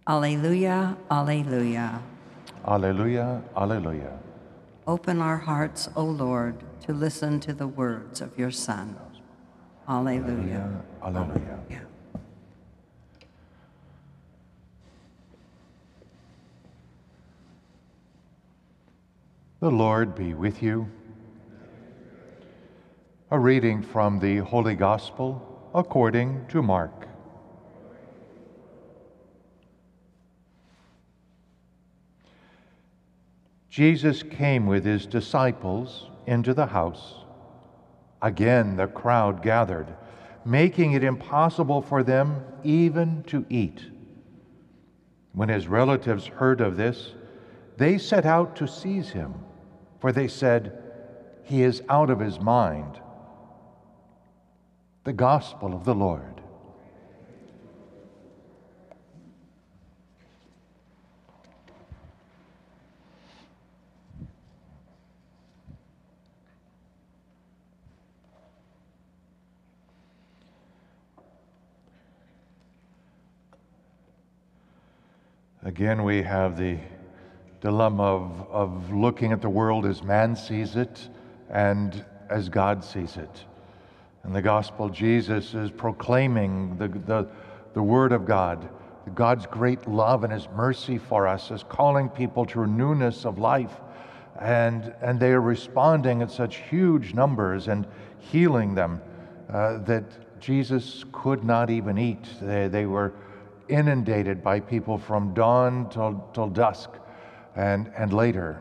Alleluia, alleluia. Alleluia, alleluia. Open our hearts, O Lord, to listen to the words of your Son. Alleluia, Alleluia. alleluia. The Lord be with you. A reading from the Holy Gospel according to Mark. Jesus came with his disciples into the house. Again the crowd gathered, making it impossible for them even to eat. When his relatives heard of this, they set out to seize him, for they said, "He is out of his mind." The Gospel of the Lord. Again, we have the dilemma of looking at the world as man sees it and as God sees it. In the gospel, Jesus is proclaiming the word of God, God's great love and his mercy for us, is calling people to a newness of life. And they are responding in such huge numbers and healing them that Jesus could not even eat. They were inundated by people from dawn till dusk and later.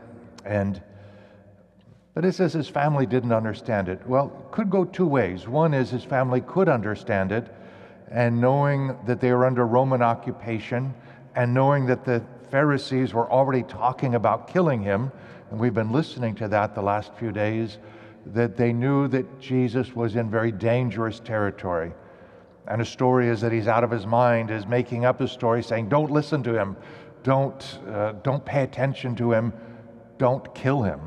But it says his family didn't understand it. Well, it could go two ways. One is his family could understand it, and knowing that they were under Roman occupation, and knowing that the Pharisees were already talking about killing him, and we've been listening to that the last few days, that they knew that Jesus was in very dangerous territory. And a story is that he's out of his mind, is making up a story saying, don't listen to him, don't pay attention to him, don't kill him.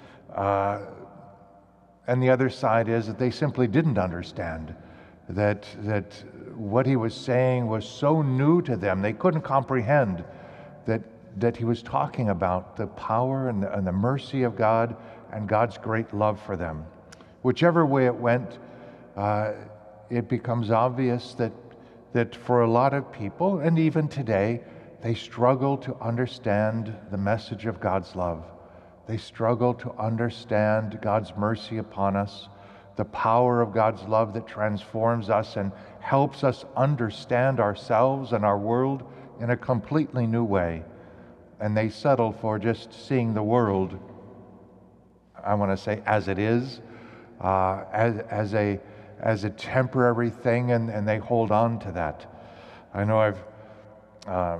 And the other side is that they simply didn't understand that what he was saying was so new to them, they couldn't comprehend that he was talking about the power and the mercy of God and God's great love for them. Whichever way it went, it becomes obvious that for a lot of people, and even today, they struggle to understand the message of God's love. They struggle to understand God's mercy upon us, the power of God's love that transforms us and helps us understand ourselves and our world in a completely new way. And they settle for just seeing the world, I want to say, as it is, as a temporary thing, and they hold on to that. I know I've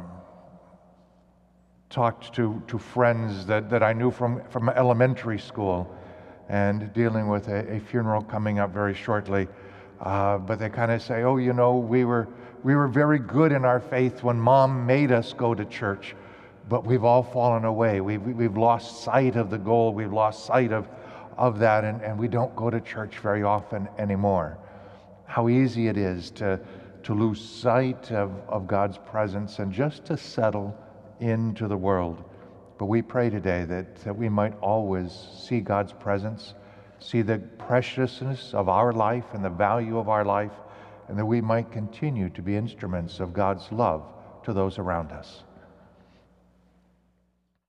talked to friends that I knew from elementary school, and dealing with a funeral coming up very shortly. But they kind of say, oh, you know, we were very good in our faith when Mom made us go to church, but we've all fallen away. We've lost sight of the goal. We've lost sight of that, and we don't go to church very often anymore. How easy it is to lose sight of God's presence and just to settle into the world. But we pray today that we might always see God's presence, see the preciousness of our life and the value of our life, and that we might continue to be instruments of God's love to those around us.